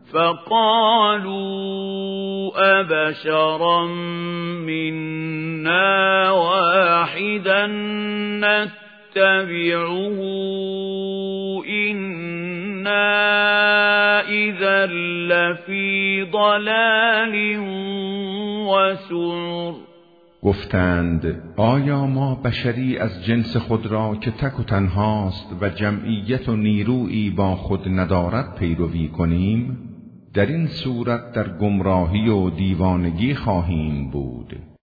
فقالوا أبشرا منا واحدا نتبعه إنا إذا لفی ضلال وسعر. گفتند آیا ما بشری از جنس خود را که تک و تنهاست و جمعیت و نیرویی با خود ندارد پیروی کنیم؟ در این صورت در گمراهی و دیوانگی خواهیم بود.